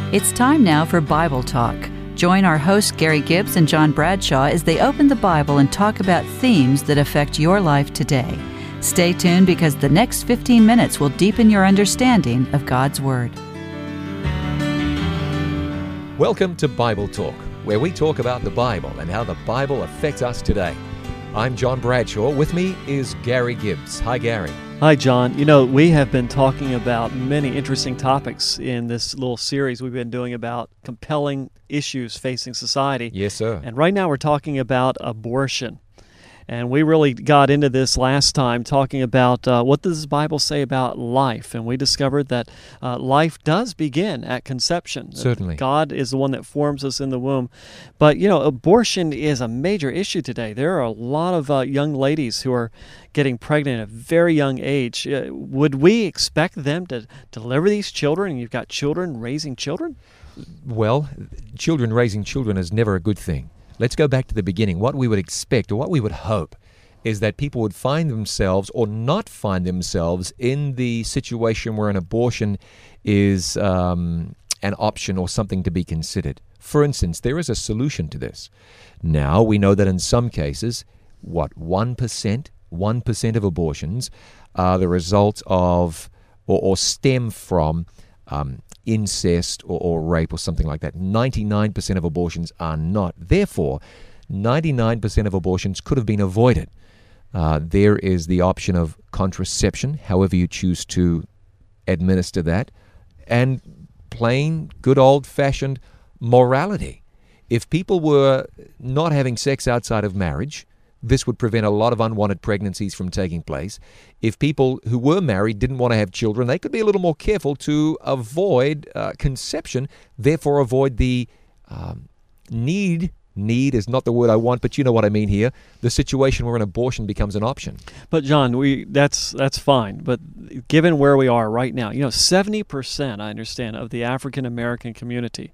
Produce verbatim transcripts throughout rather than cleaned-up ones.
It's time now for Bible Talk. Join our hosts Gary Gibbs and John Bradshaw as they open the Bible and talk about themes that affect your life today. Stay tuned because the next fifteen minutes will deepen your understanding of God's Word. Welcome to Bible Talk, where we talk about the Bible and how the Bible affects us today. I'm John Bradshaw. With me is Gary Gibbs. Hi, Gary. Hi, John. You know, we have been talking about many interesting topics in this little series we've been doing about compelling issues facing society. Yes, sir. And right now we're talking about abortion. And we really got into this last time talking about uh, what does the Bible say about life. And we discovered that uh, life does begin at conception. Certainly. God is the one that forms us in the womb. But, you know, abortion is a major issue today. There are a lot of uh, young ladies who are getting pregnant at a very young age. Uh, would we expect them to deliver these children, and you've got children raising children? Well, children raising children is never a good thing. Let's go back to the beginning. What we would expect, or what we would hope, is that people would find themselves or not find themselves in the situation where an abortion is um, an option or something to be considered. For instance, there is a solution to this. Now, we know that in some cases, what, one percent, one percent of abortions are the result of or, or stem from um, incest or, or rape or something like that. ninety-nine percent of abortions are not. Therefore, ninety-nine percent of abortions could have been avoided. Uh, there is the option of contraception, however you choose to administer that, and plain, good old-fashioned morality. If people were not having sex outside of marriage, this would prevent a lot of unwanted pregnancies from taking place. If people who were married didn't want to have children, they could be a little more careful to avoid uh, conception, therefore avoid the um, need. Need is not the word I want, but you know what I mean here. The situation where an abortion becomes an option. But John, we that's that's fine. But given where we are right now, you know, seventy percent, I understand, of the African American community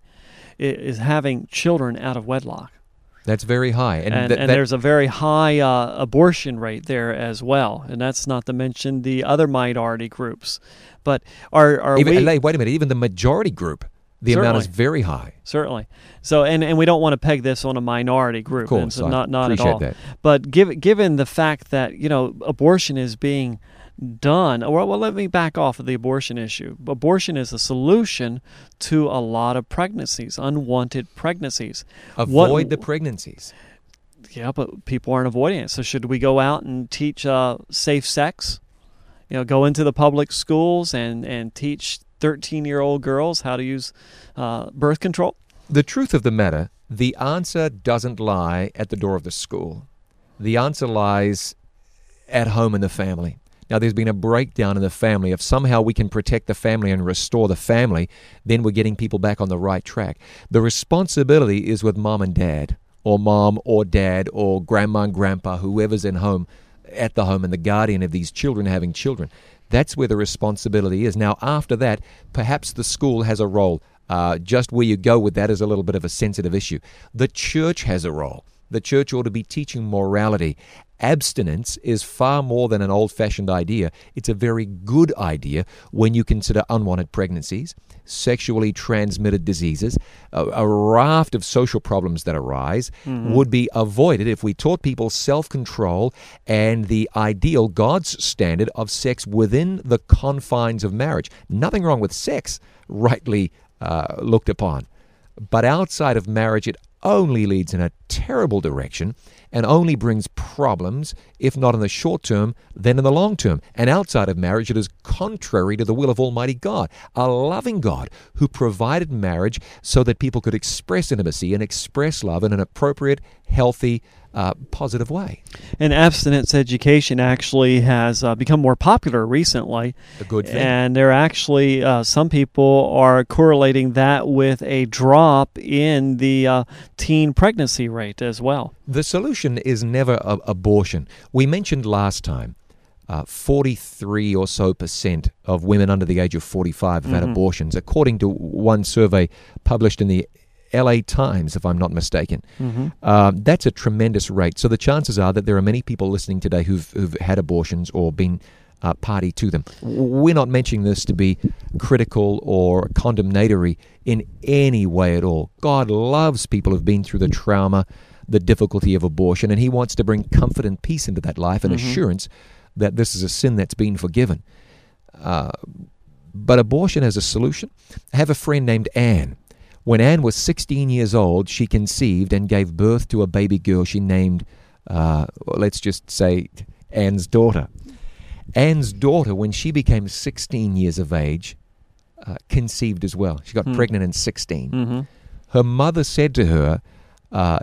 is having children out of wedlock. That's very high. And, and, th- and that, there's a very high uh, abortion rate there as well. And that's not to mention the other minority groups. But are, are even, we... Wait a minute. Even the majority group, the certainly, amount is very high. Certainly. So, and, and we don't want to peg this on a minority group. Of course. And so I not, not appreciate at all. that. But give, given the fact that, you know, abortion is being done, well, well, let me back off of the abortion issue. Abortion is a solution to a lot of pregnancies, unwanted pregnancies. Avoid what, the pregnancies. Yeah, but people aren't avoiding it. So should we go out and teach uh, safe sex? You know, go into the public schools and, and teach thirteen-year-old girls how to use uh, birth control? The truth of the matter, the answer doesn't lie at the door of the school. The answer lies at home in the family. Now, there's been a breakdown in the family. If somehow we can protect the family and restore the family, then we're getting people back on the right track. The responsibility is with mom and dad, or mom or dad, or grandma and grandpa, whoever's in home, at the home, and the guardian of these children having children. That's where the responsibility is. Now, after that, perhaps the school has a role. Uh, just where you go with that is a little bit of a sensitive issue. The church has a role. The church ought to be teaching morality. Abstinence is far more than an old-fashioned idea. It's a very good idea when you consider unwanted pregnancies, sexually transmitted diseases, a, a raft of social problems that arise mm-hmm. would be avoided if we taught people self-control and the ideal, God's standard of sex within the confines of marriage. Nothing wrong with sex, rightly uh, looked upon. But outside of marriage, it only leads in a terrible direction and only brings problems, if not in the short term, then in the long term. And outside of marriage, it is contrary to the will of Almighty God, a loving God who provided marriage so that people could express intimacy and express love in an appropriate, healthy, uh, positive way. And abstinence education actually has uh, become more popular recently. A good thing. And there are actually, uh, some people are correlating that with a drop in the uh, teen pregnancy rate as well. The solution is never a- abortion. We mentioned last time uh, forty-three or so percent of women under the age of forty-five have mm-hmm. had abortions, according to one survey published in the L A Times, if I'm not mistaken. Mm-hmm. Um, that's a tremendous rate. So the chances are that there are many people listening today who've, who've had abortions or been uh, party to them. We're not mentioning this to be critical or condemnatory in any way at all. God loves people who've been through the trauma, the difficulty of abortion, and he wants to bring comfort and peace into that life and mm-hmm. assurance that this is a sin that's been forgiven. Uh, but abortion has a solution. I have a friend named Anne. When Anne was sixteen years old, she conceived and gave birth to a baby girl she named, uh, let's just say, Anne's daughter. Anne's daughter, when she became sixteen years of age, uh, conceived as well. She got mm. pregnant in sixteen. Mm-hmm. Her mother said to her, uh,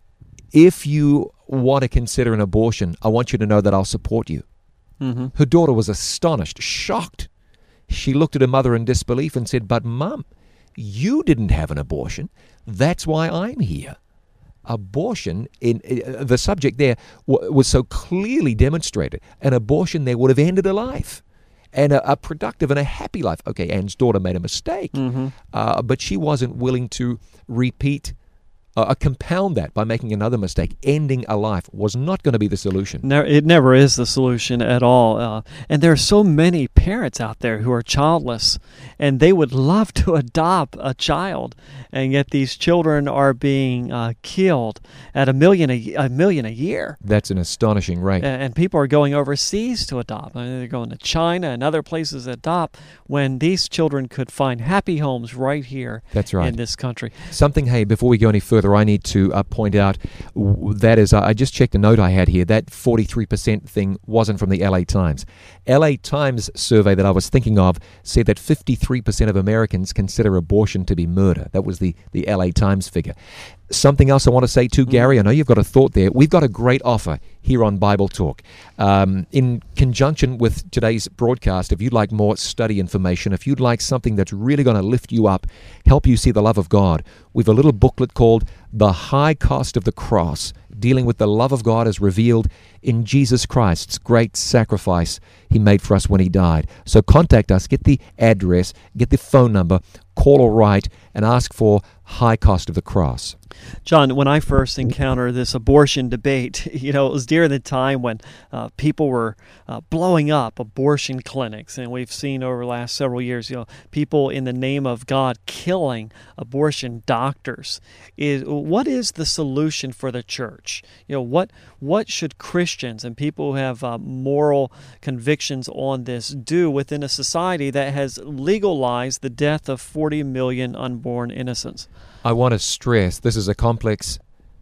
if you want to consider an abortion, I want you to know that I'll support you. Mm-hmm. Her daughter was astonished, shocked. She looked at her mother in disbelief and said, but Mum, you didn't have an abortion. That's why I'm here. Abortion, in uh, the subject there w- was so clearly demonstrated. An abortion there would have ended a life, and a, a productive and a happy life. Okay, Anne's daughter made a mistake, mm-hmm. uh, but she wasn't willing to repeat Uh, compound that by making another mistake. Ending a life was not going to be the solution. No, it never is the solution at all. Uh, and there are so many parents out there who are childless, and they would love to adopt a child, and yet these children are being uh, killed at a million a, a million a year. That's an astonishing rate. And, and people are going overseas to adopt. I mean, they're going to China and other places to adopt when these children could find happy homes right here. That's right. In this country. Something, hey, before we go any further, I need to uh, point out w- that is, uh, I just checked a note I had here, that forty-three percent thing wasn't from the L A Times. L A Times survey that I was thinking of said that fifty-three percent of Americans consider abortion to be murder. That was the, the L A Times figure. Something else I want to say too, Gary, I know you've got a thought there. We've got a great offer here on Bible Talk. Um, in conjunction with today's broadcast, if you'd like more study information, if you'd like something that's really going to lift you up, help you see the love of God, we've a little booklet called The High Cost of the Cross, dealing with the love of God as revealed in Jesus Christ's great sacrifice he made for us when he died. So contact us, get the address, get the phone number, call or write, and ask for High Cost of the Cross. John, when I first encountered this abortion debate, you know, it was during the time when uh, people were uh, blowing up abortion clinics, and we've seen over the last several years, you know, people in the name of God killing abortion doctors. Is what is the solution for the church? You know, what what should Christians and people who have uh, moral convictions on this do within a society that has legalized the death of forty million unborn innocents? I want to stress this is a complex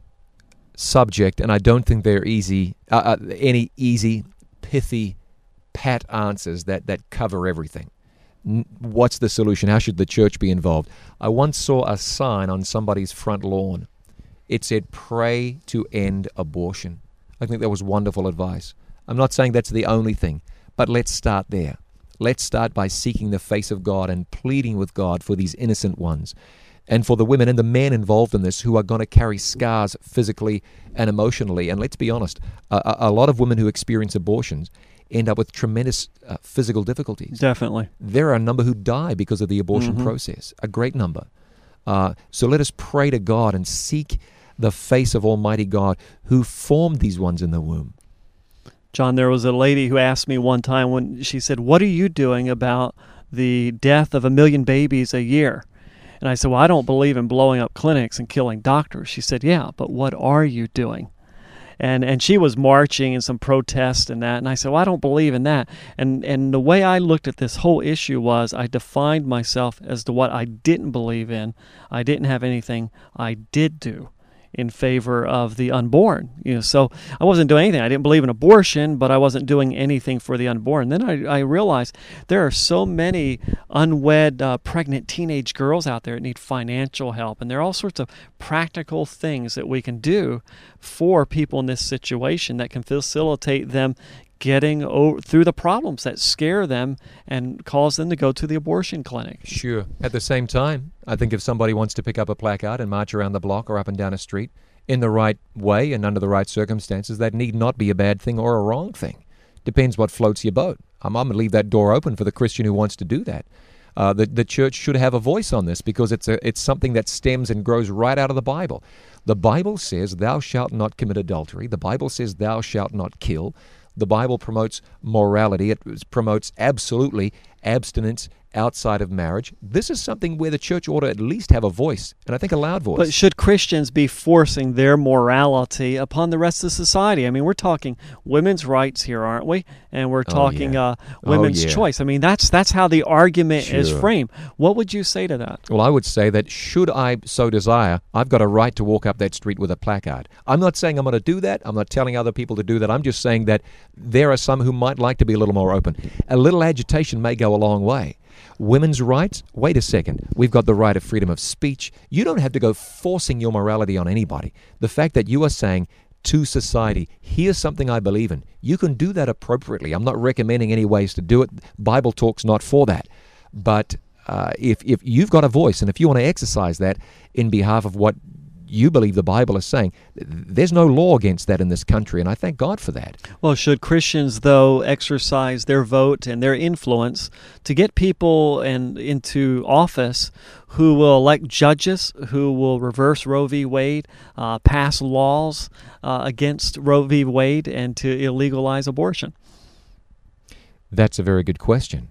subject, and I don't think there are easy, uh, uh, any easy, pithy, pat answers that, that cover everything. N- what's the solution? How should the church be involved? I once saw a sign on somebody's front lawn. It said, "Pray to end abortion." I think that was wonderful advice. I'm not saying that's the only thing, but let's start there. Let's start by seeking the face of God and pleading with God for these innocent ones, and for the women and the men involved in this who are going to carry scars physically and emotionally. And let's be honest, a, a lot of women who experience abortions end up with tremendous uh, physical difficulties. Definitely. There are a number who die because of the abortion mm-hmm. process, a great number. Uh, so let us pray to God and seek the face of Almighty God who formed these ones in the womb. John, there was a lady who asked me one time when she said, "What are you doing about the death of a million babies a year?" And I said, "Well, I don't believe in blowing up clinics and killing doctors." She said, "Yeah, but what are you doing?" And and she was marching in some protest and that. And I said, "Well, I don't believe in that." And and the way I looked at this whole issue was I defined myself as to what I didn't believe in. I didn't have anything I did do in favor of the unborn. You know, so I wasn't doing anything. I didn't believe in abortion, but I wasn't doing anything for the unborn. Then I, I realized there are so many unwed, uh, pregnant teenage girls out there that need financial help, and there are all sorts of practical things that we can do for people in this situation that can facilitate them getting over, through the problems that scare them and cause them to go to the abortion clinic. Sure. At the same time, I think if somebody wants to pick up a placard and march around the block or up and down a street in the right way and under the right circumstances, that need not be a bad thing or a wrong thing. Depends what floats your boat. I'm, I'm going to leave that door open for the Christian who wants to do that. Uh, the, the church should have a voice on this because it's a, it's something that stems and grows right out of the Bible. The Bible says, "Thou shalt not commit adultery." The Bible says, "Thou shalt not kill." The Bible promotes morality. It promotes absolutely abstinence outside of marriage. This is something where the church ought to at least have a voice, and I think a loud voice. But should Christians be forcing their morality upon the rest of society? I mean, we're talking women's rights here, aren't we? And we're talking oh, yeah. uh, women's oh, yeah. choice. I mean, that's that's how the argument Sure. is framed. What would you say to that? Well, I would say that should I so desire, I've got a right to walk up that street with a placard. I'm not saying I'm going to do that. I'm not telling other people to do that. I'm just saying that there are some who might like to be a little more open. A little agitation may go a long way. Women's rights? Wait a second. We've got the right of freedom of speech. You don't have to go forcing your morality on anybody. The fact that you are saying to society, here's something I believe in, you can do that appropriately. I'm not recommending any ways to do it. Bible Talk's not for that. But uh, if, if you've got a voice, and if you want to exercise that in behalf of what you believe the Bible is saying, there's no law against that in this country, and I thank God for that. Well, should Christians, though, exercise their vote and their influence to get people in, into office who will elect judges, who will reverse Roe v. Wade, uh, pass laws uh, against Roe v. Wade, and to illegalize abortion? That's a very good question.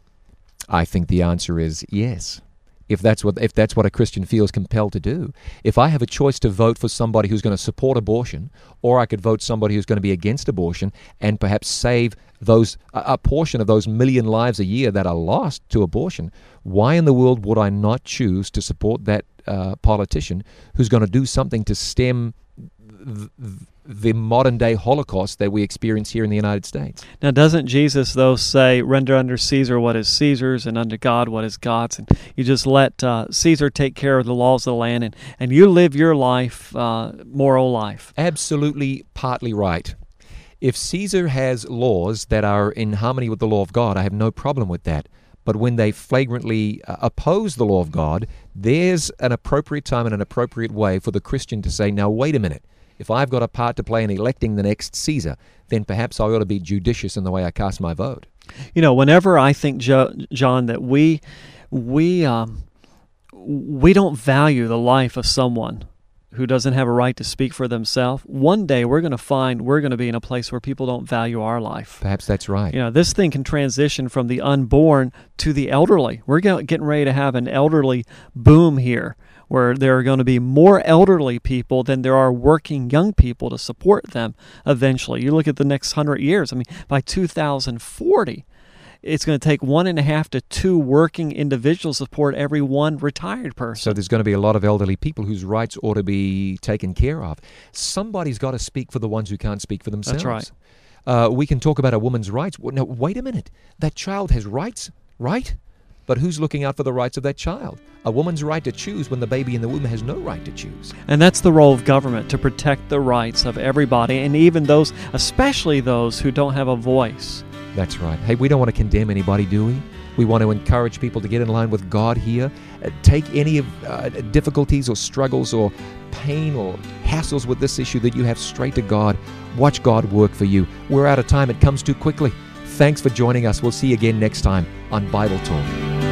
I think the answer is yes. If that's what if that's what a Christian feels compelled to do. If I have a choice to vote for somebody who's going to support abortion, or I could vote somebody who's going to be against abortion and perhaps save those a, a portion of those million lives a year that are lost to abortion, why in the world would I not choose to support that uh, politician who's going to do something to stem th- the modern-day Holocaust that we experience here in the United States? Now, doesn't Jesus, though, say, render unto Caesar what is Caesar's and unto God what is God's? And you just let uh, Caesar take care of the laws of the land, and, and you live your life, uh, moral life. Absolutely, partly right. If Caesar has laws that are in harmony with the law of God, I have no problem with that. But when they flagrantly uh, oppose the law of God, there's an appropriate time and an appropriate way for the Christian to say, now, wait a minute. If I've got a part to play in electing the next Caesar, then perhaps I ought to be judicious in the way I cast my vote. You know, whenever I think, jo- John, that we we um, we don't value the life of someone who doesn't have a right to speak for themselves, one day we're going to find we're going to be in a place where people don't value our life. Perhaps that's right. You know, this thing can transition from the unborn to the elderly. We're getting ready to have an elderly boom here, where there are going to be more elderly people than there are working young people to support them eventually. You look at the next hundred years. I mean, by two thousand forty, it's going to take one and a half to two working individuals to support every one retired person. So there's going to be a lot of elderly people whose rights ought to be taken care of. Somebody's got to speak for the ones who can't speak for themselves. That's right. Uh, we can talk about a woman's rights. No, wait a minute. That child has rights, right? But who's looking out for the rights of that child? A woman's right to choose when the baby in the womb has no right to choose. And that's the role of government, to protect the rights of everybody, and even those, especially those who don't have a voice. That's right. Hey, we don't want to condemn anybody, do we? We want to encourage people to get in line with God here. Uh, take any of uh, difficulties or struggles or pain or hassles with this issue that you have straight to God. Watch God work for you. We're out of time. It comes too quickly. Thanks for joining us. We'll see you again next time on Bible Talk.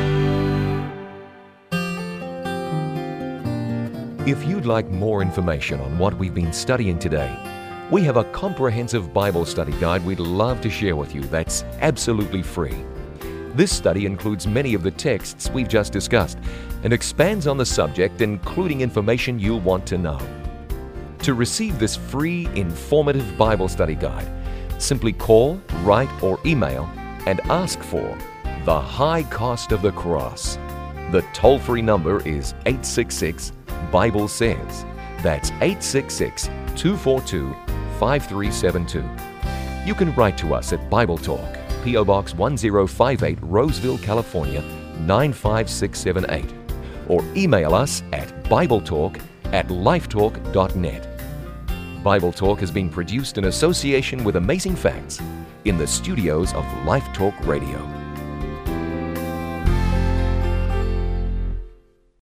If you'd like more information on what we've been studying today, we have a comprehensive Bible study guide we'd love to share with you that's absolutely free. This study includes many of the texts we've just discussed and expands on the subject, including information you'll want to know. To receive this free, informative Bible study guide, simply call, write, or email and ask for The High Cost of the Cross. The toll-free number is eight six six, Bible Says. That's eight six six, two four two, five three seven two. You can write to us at Bible Talk, P O Box one zero five eight, Roseville, California, nine five six seven eight, or email us at BibleTalk at lifetalk dot net. Bible Talk has been produced in association with Amazing Facts in the studios of Life Talk Radio.